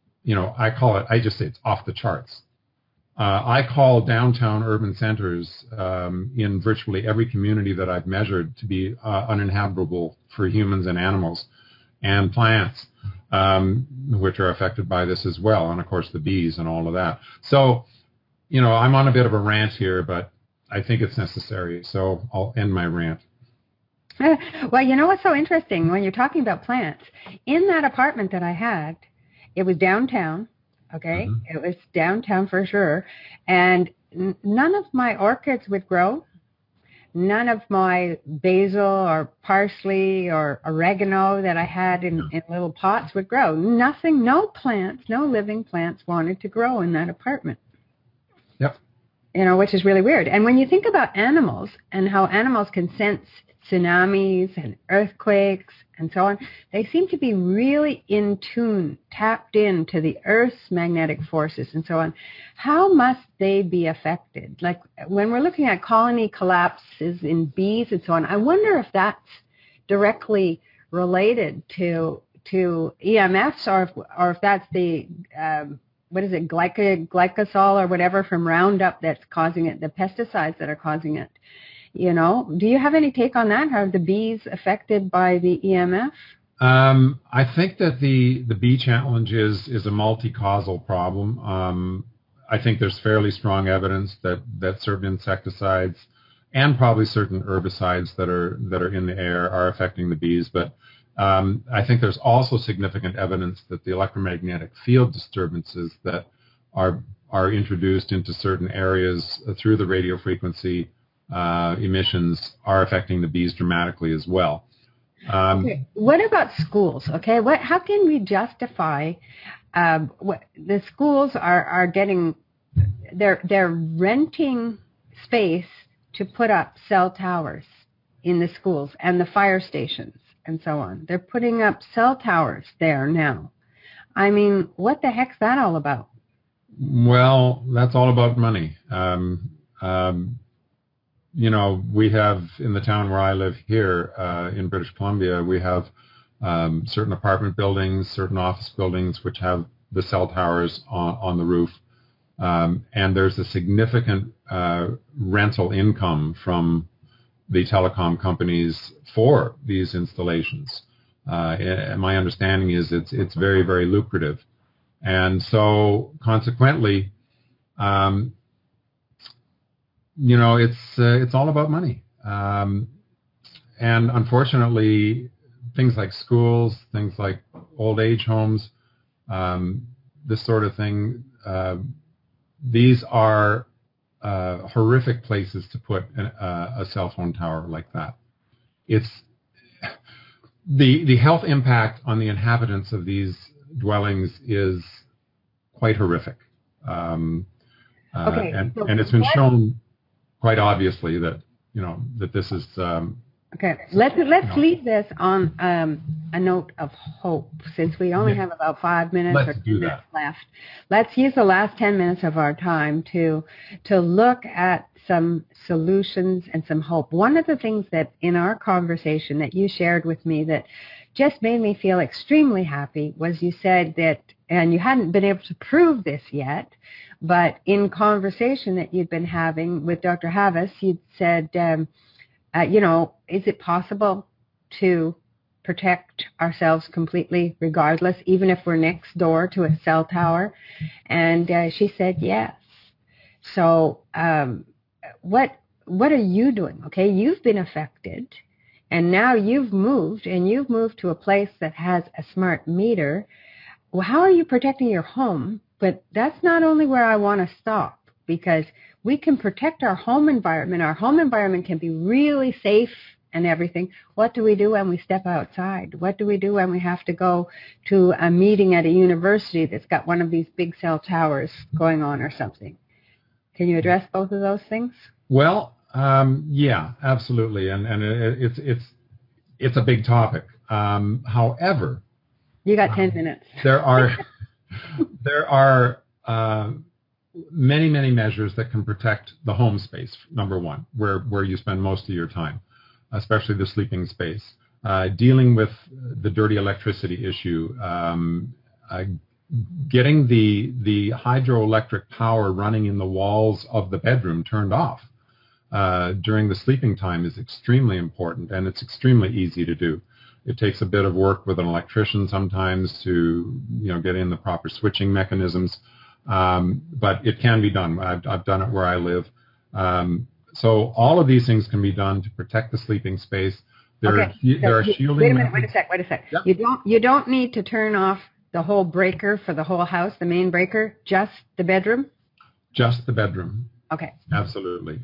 I just say it's off the charts. I call downtown urban centers in virtually every community that I've measured to be uninhabitable for humans and animals and plants, which are affected by this as well, and of course the bees and all of that. So, I'm on a bit of a rant here, but I think it's necessary, so I'll end my rant. Well, you know what's so interesting when you're talking about plants? In that apartment that I had, it was downtown, okay? Mm-hmm. It was downtown for sure, and none of my orchids would grow. None of my basil or parsley or oregano that I had in little pots would grow. Nothing, no plants, no living plants wanted to grow in that apartment. Yep. Which is really weird. And when you think about animals and how animals can sense tsunamis and earthquakes and so on, they seem to be really in tune, tapped into the Earth's magnetic forces and so on. How must they be affected? Like when we're looking at colony collapses in bees and so on, I wonder if that's directly related to EMFs or if that's the what is it, glycosol or whatever from Roundup that's causing it, the pesticides that are causing it. Do you have any take on that? How are the bees affected by the EMF? I think that the bee challenge is a multi-causal problem. I think there's fairly strong evidence that certain insecticides and probably certain herbicides that are in the air are affecting the bees, but I think there's also significant evidence that the electromagnetic field disturbances that are introduced into certain areas through the radio frequency emissions are affecting the bees dramatically as well. Okay. What about schools? Okay, how can we justify what the schools are getting? They're renting space to put up cell towers in the schools and the fire stations and so on. They're putting up cell towers there now. I mean, what the heck's that all about? Well, that's all about money. We have in the town where I live here in British Columbia, we have certain apartment buildings, certain office buildings, which have the cell towers on the roof. And there's a significant rental income from the telecom companies for these installations. My understanding is it's very, very lucrative. And so consequently, it's all about money. And unfortunately, things like schools, things like old age homes, this sort of thing, these are horrific places to put a cell phone tower like that. It's the health impact on the inhabitants of these dwellings is quite horrific. And it's been shown quite obviously that that this is okay. Let's leave this on a note of hope, since we only have about 5 minutes or 10 minutes left. Let's use the last 10 minutes of our time to look at some solutions and some hope. One of the things that in our conversation that you shared with me that just made me feel extremely happy was you said that, and you hadn't been able to prove this yet, but in conversation that you'd been having with Dr. Havas, you'd said, is it possible to protect ourselves completely regardless, even if we're next door to a cell tower? And she said yes. So what are you doing? Okay, you've been affected, and now you've moved to a place that has a smart meter. Well, how are you protecting your home? But that's not only where I want to stop, because we can protect our home environment. Our home environment can be really safe and everything. What do we do when we step outside? What do we do when we have to go to a meeting at a university that's got one of these big cell towers going on or something? Can you address both of those things? Well, yeah, absolutely, and it's a big topic. However, you got 10 minutes. There are many measures that can protect the home space. Number one, where you spend most of your time, especially the sleeping space. Dealing with the dirty electricity issue. Getting the hydroelectric power running in the walls of the bedroom turned off during the sleeping time is extremely important, and it's extremely easy to do. It takes a bit of work with an electrician sometimes to get in the proper switching mechanisms, but it can be done. I've done it where I live. So all of these things can be done to protect the sleeping space. There are shielding. Wait a sec. Yep. You don't need to turn off the whole breaker for the whole house, the main breaker, just the bedroom? Just the bedroom. Okay. Absolutely.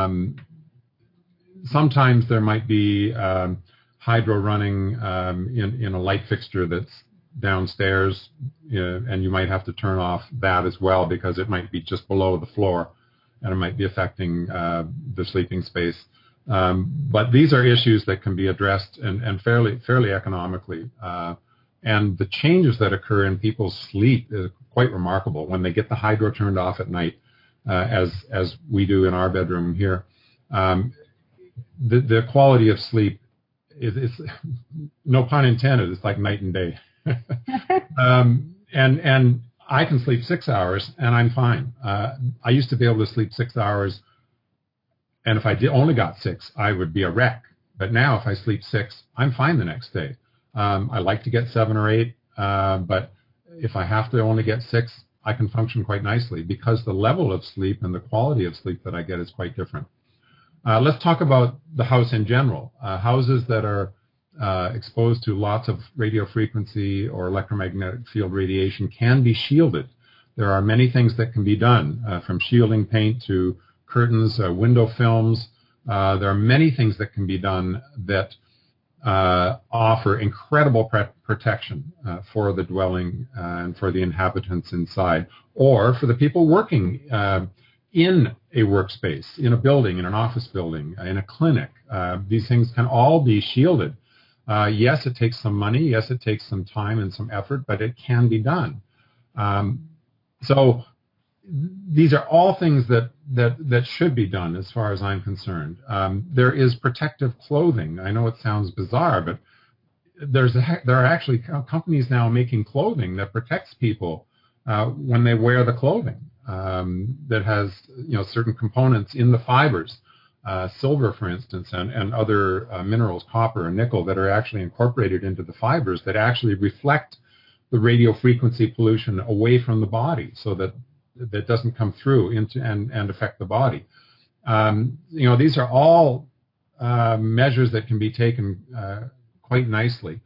Sometimes there might be hydro running in a light fixture that's downstairs, and you might have to turn off that as well because it might be just below the floor and it might be affecting the sleeping space. But these are issues that can be addressed and fairly economically. And the changes that occur in people's sleep is quite remarkable when they get the hydro turned off at night, as we do in our bedroom here. The quality of sleep is no pun intended. It's like night and day. And I can sleep 6 hours and I'm fine. I used to be able to sleep 6 hours, and if I only got 6, I would be a wreck. But now if I sleep 6, I'm fine the next day. I like to get 7 or 8, but if I have to only get 6, I can function quite nicely because the level of sleep and the quality of sleep that I get is quite different. Let's talk about the house in general. Houses that are exposed to lots of radio frequency or electromagnetic field radiation can be shielded. There are many things that can be done, from shielding paint to curtains, window films. There are many things that can be done that offer incredible protection for the dwelling and for the inhabitants inside, or for the people working in a workspace, in a building, in an office building, in a clinic. These things can all be shielded. Yes, it takes some money. Yes, it takes some time and some effort, but it can be done. So these are all things that should be done as far as I'm concerned. There is protective clothing. I know it sounds bizarre, but there are actually companies now making clothing that protects people when they wear the clothing, that has certain components in the fibers, silver, for instance, and other minerals, copper and nickel, that are actually incorporated into the fibers that actually reflect the radio frequency pollution away from the body, so that doesn't come through into and affect the body. These are all measures that can be taken quite nicely.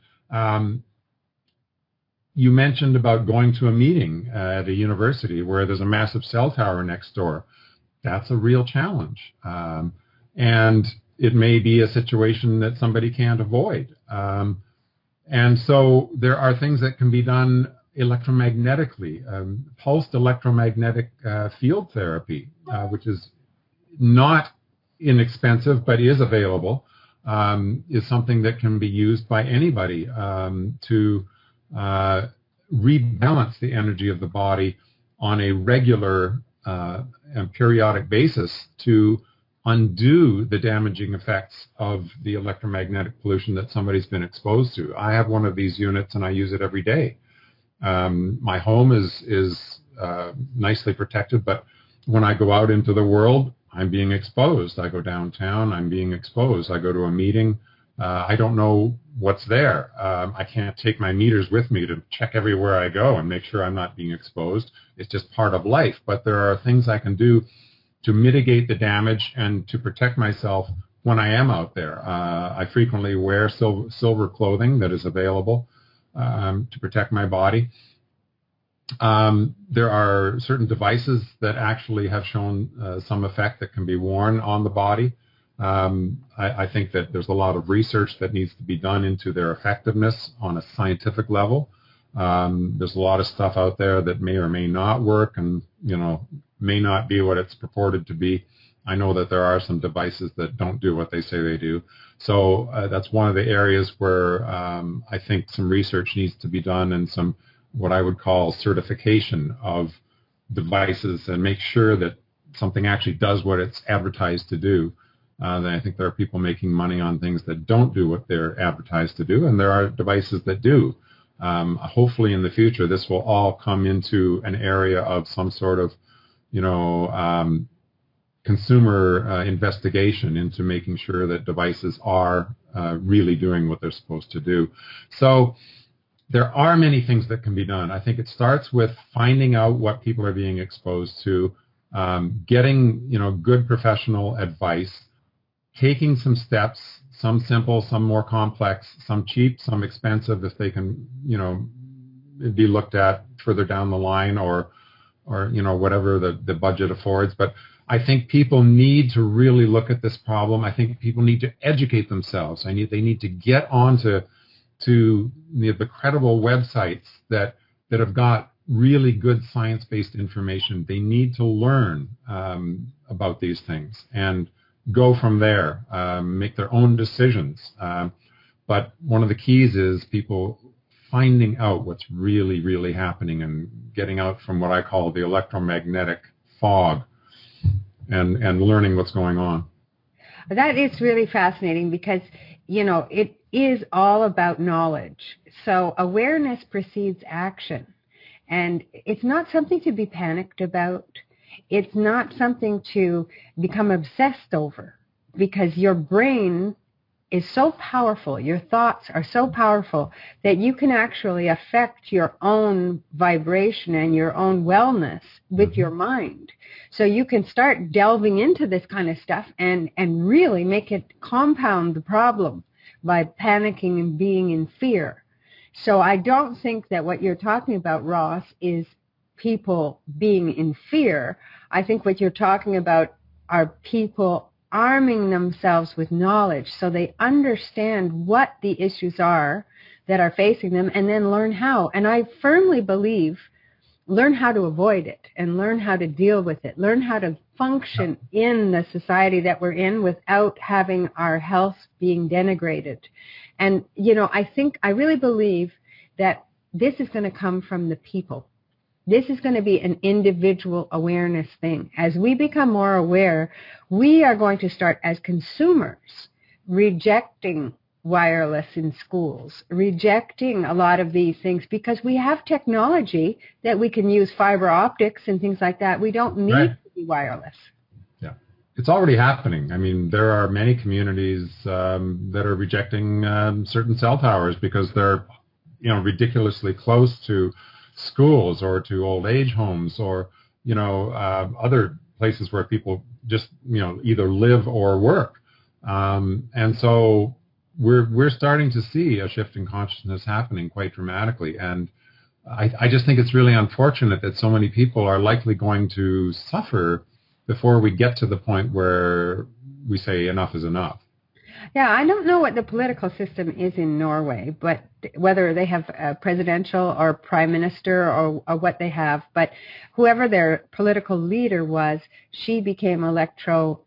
You mentioned about going to a meeting at a university where there's a massive cell tower next door. That's a real challenge. And it may be a situation that somebody can't avoid. And so there are things that can be done electromagnetically. Pulsed electromagnetic field therapy, which is not inexpensive but is available, is something that can be used by anybody to rebalance the energy of the body on a regular and periodic basis to undo the damaging effects of the electromagnetic pollution that somebody's been exposed to. I have one of these units and I use it every day. My home is nicely protected, but when I go out into the world, I'm being exposed. I go downtown, I'm being exposed. I go to a meeting, I don't know what's there. I can't take my meters with me to check everywhere I go and make sure I'm not being exposed. It's just part of life. But there are things I can do to mitigate the damage and to protect myself when I am out there. I frequently wear silver clothing that is available to protect my body. There are certain devices that actually have shown some effect that can be worn on the body. I think that there's a lot of research that needs to be done into their effectiveness on a scientific level. There's a lot of stuff out there that may or may not work and, may not be what it's purported to be. I know that there are some devices that don't do what they say they do. So that's one of the areas where I think some research needs to be done and some what I would call certification of devices and make sure that something actually does what it's advertised to do. Then I think there are people making money on things that don't do what they're advertised to do, and there are devices that do. Hopefully in the future, this will all come into an area of some sort of, consumer investigation into making sure that devices are really doing what they're supposed to do. So there are many things that can be done. I think it starts with finding out what people are being exposed to, getting, good professional advice, taking some steps, some simple, some more complex, some cheap, some expensive if they can, be looked at further down the line or whatever the budget affords. But I think people need to really look at this problem. I think people need to educate themselves. They need to get onto the credible websites that have got really good science-based information. They need to learn about these things and go from there, make their own decisions. But one of the keys is people finding out what's really, really happening and getting out from what I call the electromagnetic fog and learning what's going on. That is really fascinating because, it is all about knowledge. So awareness precedes action. And it's not something to be panicked about. It's not something to become obsessed over because your brain is so powerful, your thoughts are so powerful that you can actually affect your own vibration and your own wellness with your mind. So you can start delving into this kind of stuff and really make it compound the problem by panicking and being in fear. So I don't think that what you're talking about, Ross, is people being in fear. I think what you're talking about are people arming themselves with knowledge so they understand what the issues are that are facing them and then learn how. And I firmly believe learn how to avoid it and learn how to deal with it, learn how to function in the society that we're in without having our health being denigrated. And, I really believe that this is going to come from the people. This is going to be an individual awareness thing. As we become more aware, we are going to start as consumers rejecting wireless in schools, rejecting a lot of these things because we have technology that we can use fiber optics and things like that. We don't need to be wireless. Yeah, it's already happening. I mean, there are many communities that are rejecting certain cell towers because they're, ridiculously close to schools or to old age homes or, other places where people just, either live or work. And so we're starting to see a shift in consciousness happening quite dramatically. And I just think it's really unfortunate that so many people are likely going to suffer before we get to the point where we say enough is enough. Yeah, I don't know what the political system is in Norway, but whether they have a presidential or prime minister or what they have, but whoever their political leader was, she became electro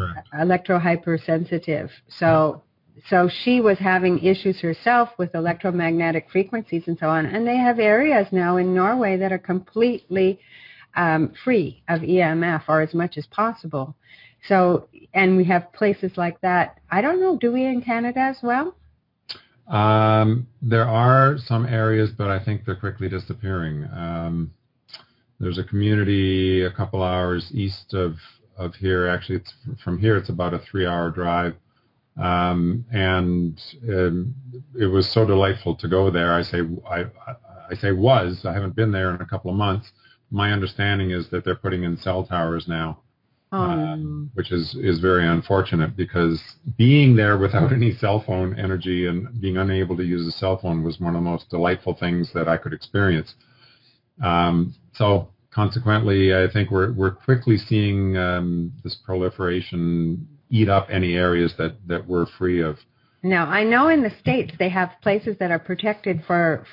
hypersensitive. So she was having issues herself with electromagnetic frequencies and so on. And they have areas now in Norway that are completely free of EMF, or as much as possible. So, and we have places like that. I don't know, do we in Canada as well? There are some areas, but I think they're quickly disappearing. There's a community a couple hours east of here. Actually, it's from here. It's about a 3-hour drive, and it was so delightful to go there. I say was. I haven't been there in a couple of months. My understanding is that they're putting in cell towers now, which is very unfortunate, because being there without any cell phone energy and being unable to use a cell phone was one of the most delightful things that I could experience. So consequently, I think we're quickly seeing this proliferation eat up any areas that we're free of. Now, I know in the States they have places that are protected for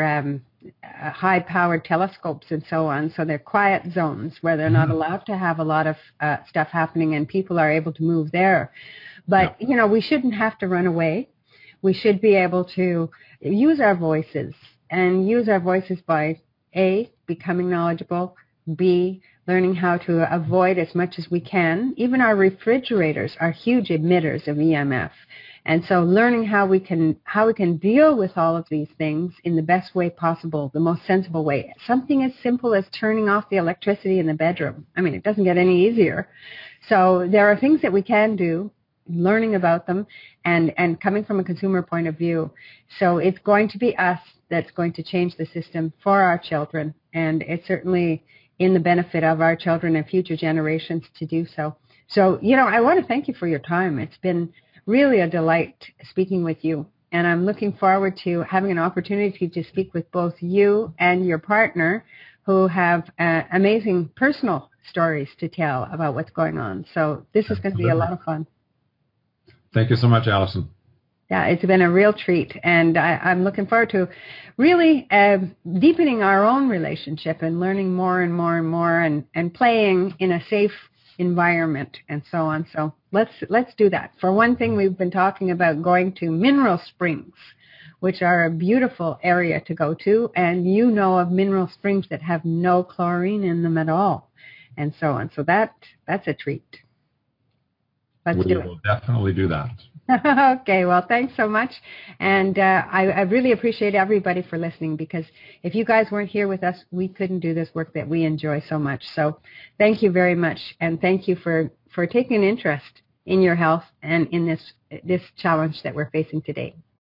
high-powered telescopes and so on, so they're quiet zones where they're not allowed to have a lot of stuff happening, and people are able to move there. But, you know, we shouldn't have to run away. We should be able to use our voices, and use our voices by, A, becoming knowledgeable, B, learning how to avoid as much as we can. Even our refrigerators are huge emitters of EMF. And so learning how we can deal with all of these things in the best way possible, the most sensible way. Something as simple as turning off the electricity in the bedroom. I mean, it doesn't get any easier. So there are things that we can do, learning about them, and coming from a consumer point of view. So it's going to be us that's going to change the system for our children, and it's certainly in the benefit of our children and future generations to do so. So, you know, I want to thank you for your time. It's been really a delight speaking with you, and I'm looking forward to having an opportunity to speak with both you and your partner, who have amazing personal stories to tell about what's going on. So this is going to be a lot of fun. Thank you so much, Alison. Yeah, it's been a real treat, and I'm looking forward to really deepening our own relationship and learning more and more and more, and playing in a safe environment and so on. So let's do that. For one thing, we've been talking about going to mineral springs, which are a beautiful area to go to, and you know of mineral springs that have no chlorine in them at all, and so on. So that's a treat. We will definitely do that. Okay, well, thanks so much. And I really appreciate everybody for listening, because if you guys weren't here with us, we couldn't do this work that we enjoy so much. So thank you very much. And thank you for taking an interest in your health and in this challenge that we're facing today.